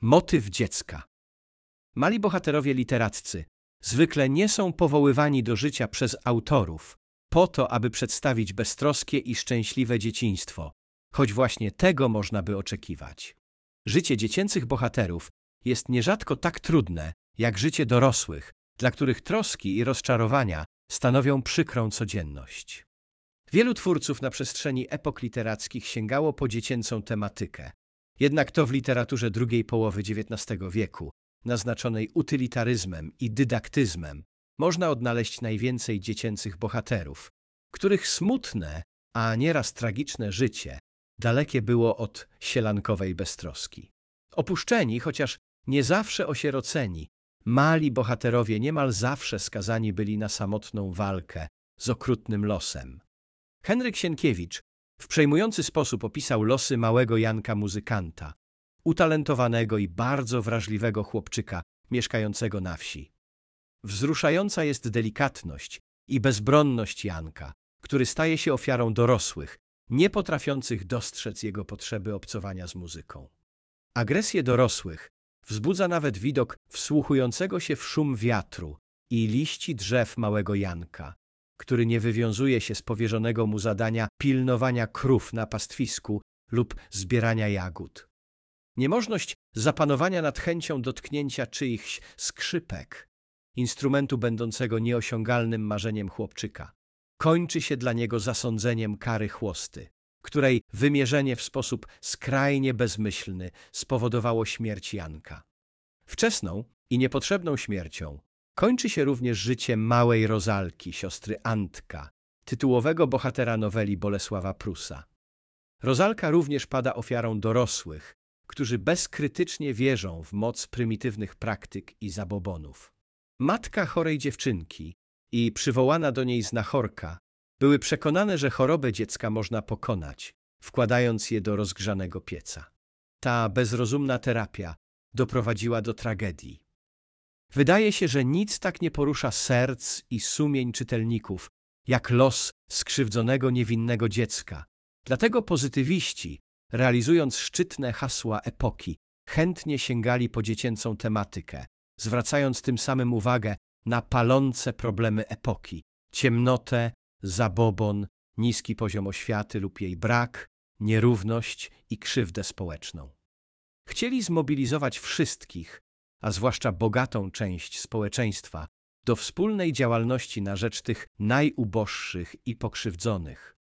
Motyw dziecka. Mali bohaterowie literaccy zwykle nie są powoływani do życia przez autorów po to, aby przedstawić beztroskie i szczęśliwe dzieciństwo, choć właśnie tego można by oczekiwać. Życie dziecięcych bohaterów jest nierzadko tak trudne, jak życie dorosłych, dla których troski i rozczarowania stanowią przykrą codzienność. Wielu twórców na przestrzeni epok literackich sięgało po dziecięcą tematykę. Jednak to w literaturze drugiej połowy XIX wieku, naznaczonej utylitaryzmem i dydaktyzmem, można odnaleźć najwięcej dziecięcych bohaterów, których smutne, a nieraz tragiczne życie dalekie było od sielankowej beztroski. Opuszczeni, chociaż nie zawsze osieroceni, mali bohaterowie niemal zawsze skazani byli na samotną walkę z okrutnym losem. Henryk Sienkiewicz w przejmujący sposób opisał losy małego Janka muzykanta, utalentowanego i bardzo wrażliwego chłopczyka mieszkającego na wsi. Wzruszająca jest delikatność i bezbronność Janka, który staje się ofiarą dorosłych, nie potrafiących dostrzec jego potrzeby obcowania z muzyką. Agresję dorosłych wzbudza nawet widok wsłuchującego się w szum wiatru i liści drzew małego Janka, który nie wywiązuje się z powierzonego mu zadania pilnowania krów na pastwisku lub zbierania jagód. Niemożność zapanowania nad chęcią dotknięcia czyichś skrzypek, instrumentu będącego nieosiągalnym marzeniem chłopczyka, kończy się dla niego zasądzeniem kary chłosty, której wymierzenie w sposób skrajnie bezmyślny spowodowało śmierć Janka. Wczesną i niepotrzebną śmiercią kończy się również życie małej Rozalki, siostry Antka, tytułowego bohatera noweli Bolesława Prusa. Rozalka również pada ofiarą dorosłych, którzy bezkrytycznie wierzą w moc prymitywnych praktyk i zabobonów. Matka chorej dziewczynki i przywołana do niej znachorka były przekonane, że chorobę dziecka można pokonać, wkładając je do rozgrzanego pieca. Ta bezrozumna terapia doprowadziła do tragedii. Wydaje się, że nic tak nie porusza serc i sumień czytelników, jak los skrzywdzonego niewinnego dziecka. Dlatego pozytywiści, realizując szczytne hasła epoki, chętnie sięgali po dziecięcą tematykę, zwracając tym samym uwagę na palące problemy epoki, ciemnotę, zabobon, niski poziom oświaty lub jej brak, nierówność i krzywdę społeczną. Chcieli zmobilizować wszystkich, a zwłaszcza bogatą część społeczeństwa, do wspólnej działalności na rzecz tych najuboższych i pokrzywdzonych.